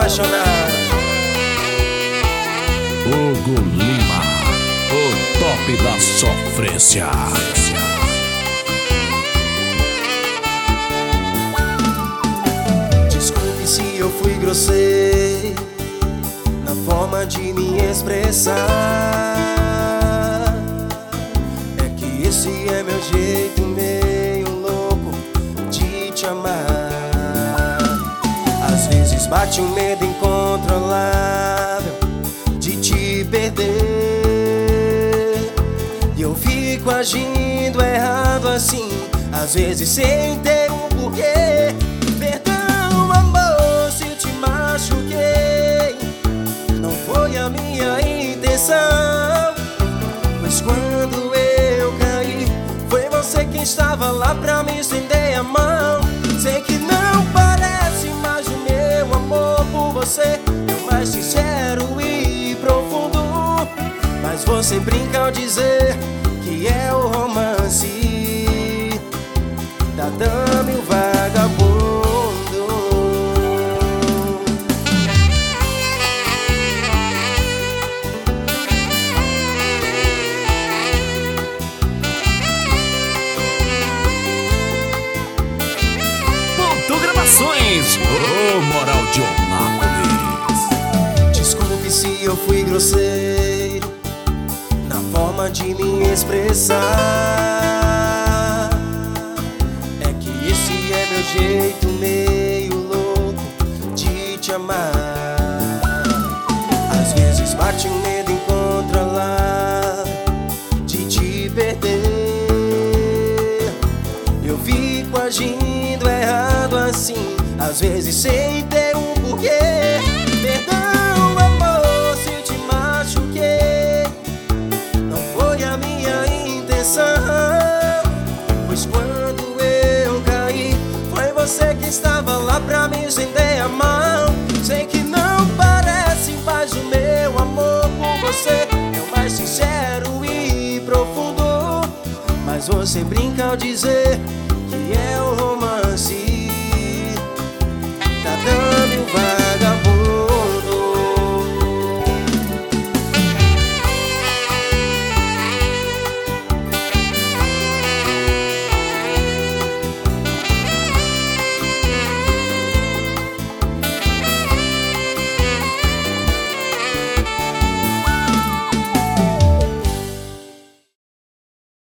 apaixonado. Hugo Lima, o top da sofrência. Desculpe se eu fui grosseiro na forma de me expressar. É que esse é meu jeito meio louco de te amar. Às vezes bate um medo incontrolável de te perder, e eu fico agindo errado assim, às vezes sem ter um porquê. Perdão, amor, se te machuquei, não foi a minha intenção. Mas quando eu caí, foi você quem estava lá pra me estender a mão. Sei que não parece, mas o meu amor por você é mais sincero e profundo. Mas você brinca ao dizer que é o romance da dama e o vagabundo. Gravações, o Moral de Onápolis. Desculpe se eu fui grosseiro na forma de me expressar. É que esse é meu jeito meio louco de te amar. Às vezes bate um medo incontrolável de te perder. Eu fico agindo errado assim, às vezes sem ter um porquê. Perdão, amor, se te machuquei, não foi a minha intenção. Pois quando eu caí, foi você que estava lá pra me estender a mão. Sei que não parece, mas o meu amor por você é o mais sincero e profundo. Mas você brinca ao dizer que é o romance da dama e o vagabundo.